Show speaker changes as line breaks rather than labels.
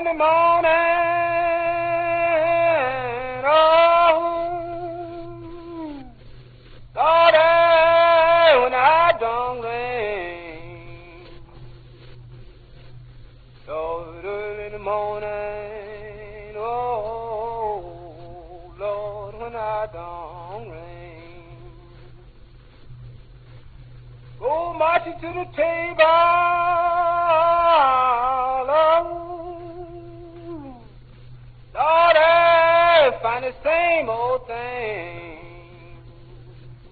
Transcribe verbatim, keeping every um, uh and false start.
the morning, oh, Lord, eh, when I don't rain, Lord, early in the morning, oh, Lord, when I don't rain, go marching to the table. Lord, I find the same old thing.